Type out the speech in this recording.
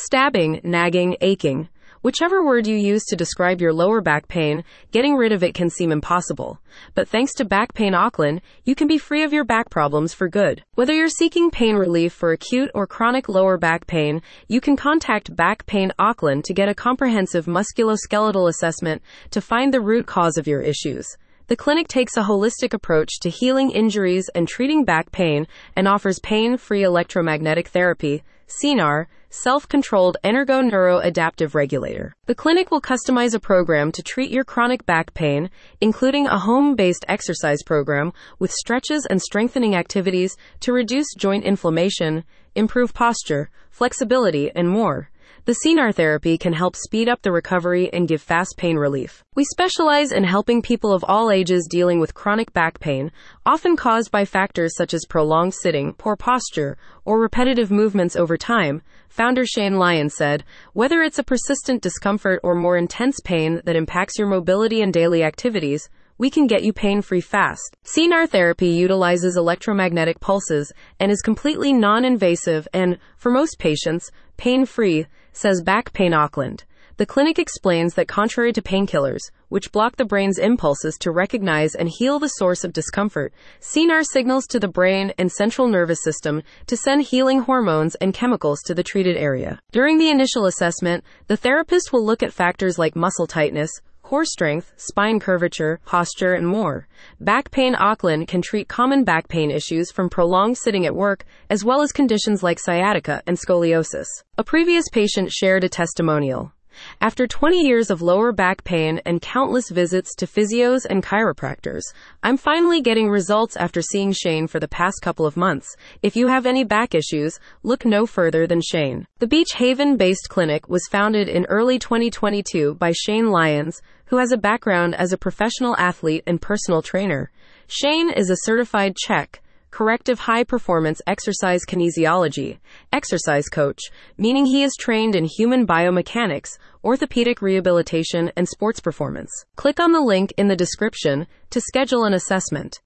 stabbing, nagging, aching. Whichever word you use to describe your lower back pain, getting rid of it can seem impossible. But thanks to Back Pain Auckland, you can be free of your back problems for good. Whether you're seeking pain relief for acute or chronic lower back pain, you can contact Back Pain Auckland to get a comprehensive musculoskeletal assessment to find the root cause of your issues. The clinic takes a holistic approach to healing injuries and treating back pain and offers pain-free electromagnetic therapy, CNAR, self-controlled ergo-neuroadaptive regulator. The clinic will customize a program to treat your chronic back pain, including a home-based exercise program with stretches and strengthening activities to reduce joint inflammation, improve posture, flexibility, and more. The CNAR therapy can help speed up the recovery and give fast pain relief. We specialize in helping people of all ages dealing with chronic back pain, often caused by factors such as prolonged sitting, poor posture, or repetitive movements over time, founder Shane Lyons said. Whether it's a persistent discomfort or more intense pain that impacts your mobility and daily activities, we can get you pain-free fast. CNAR therapy utilizes electromagnetic pulses and is completely non-invasive and, for most patients, pain-free, says Back Pain Auckland. The clinic explains that contrary to painkillers, which block the brain's impulses to recognize and heal the source of discomfort, CNAR signals to the brain and central nervous system to send healing hormones and chemicals to the treated area. During the initial assessment, the therapist will look at factors like muscle tightness, core strength, spine curvature, posture, and more. Back Pain Auckland can treat common back pain issues from prolonged sitting at work, as well as conditions like sciatica and scoliosis. A previous patient shared a testimonial. After 20 years of lower back pain and countless visits to physios and chiropractors, I'm finally getting results after seeing Shane for the past couple of months. If you have any back issues, look no further than Shane. The Beach Haven-based clinic was founded in early 2022 by Shane Lyons, who has a background as a professional athlete and personal trainer. Shane is a certified CHEK, corrective high-performance exercise kinesiology, exercise coach, meaning he is trained in human biomechanics, orthopedic rehabilitation, and sports performance. Click on the link in the description to schedule an assessment.